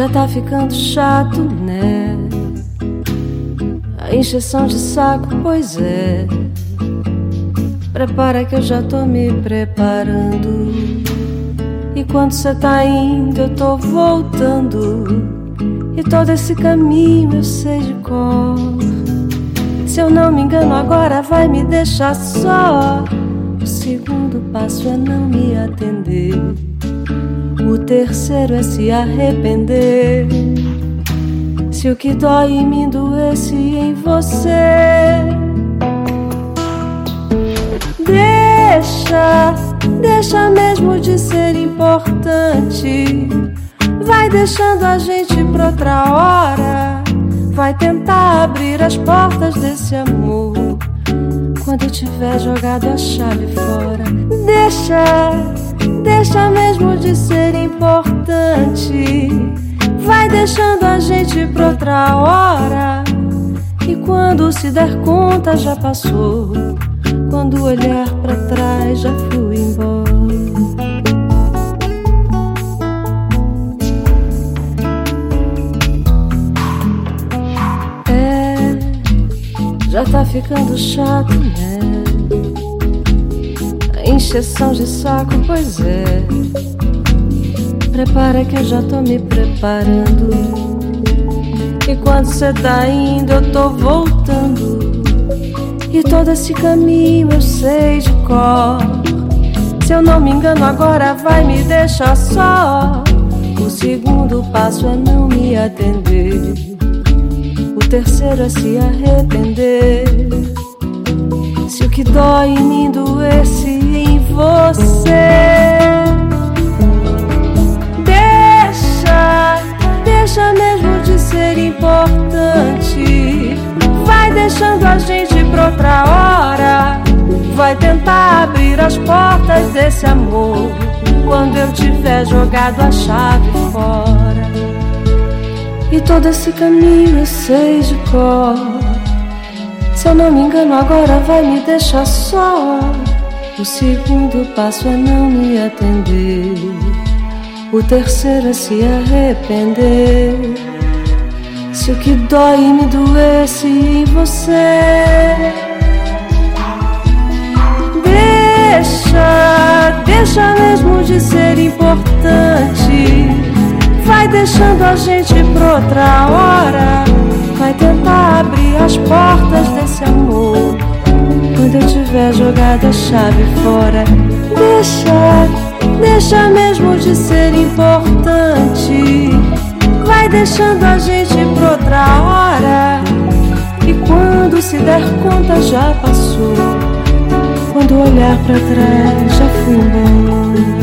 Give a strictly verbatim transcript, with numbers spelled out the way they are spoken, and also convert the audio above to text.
Já tá ficando chato, né? A encheção de saco, pois é. Prepara que eu já tô me preparando. E quando cê tá indo, eu tô voltando. E todo esse caminho eu sei de cor. Se eu não me engano, agora vai me deixar só. O segundo passo é não me atender. O terceiro é se arrepender. Se o que dói em mim doesse em você, deixa, deixa mesmo de ser importante. Vai deixando a gente pra outra hora. Vai tentar abrir as portas desse amor quando eu tiver jogado a chave fora. Deixa, deixa mesmo de ser importante. Vai deixando a gente pra outra hora. E quando se der conta já passou. Quando olhar pra trás já fui embora. É, já tá ficando chato, né? A encheção de saco, pois é. Prepara que eu já tô me preparando. E quando cê tá indo, eu tô voltando. E todo esse caminho eu sei de cor. Se eu não me engano, agora vai me deixar só. O segundo passo é não me atender. O terceiro é se arrepender. Se o que dói em mim doesse em você, deixa mesmo de ser importante. Vai deixando a gente pra outra hora. Vai tentar abrir as portas desse amor quando eu tiver jogado a chave fora. E todo esse caminho eu sei de cor. Se eu não me engano, agora vai me deixar só. O segundo passo é não me atender. O terceiro é se arrepender. Se o que dói me doesse em você, deixa, deixa mesmo de ser importante. Vai deixando a gente pra outra hora. Vai tentar abrir as portas desse amor quando eu tiver jogado a chave fora. Deixa, deixa mesmo de ser importante. Vai deixando a gente pra outra hora. E quando se der conta já passou. Quando olhar pra trás já fui embora.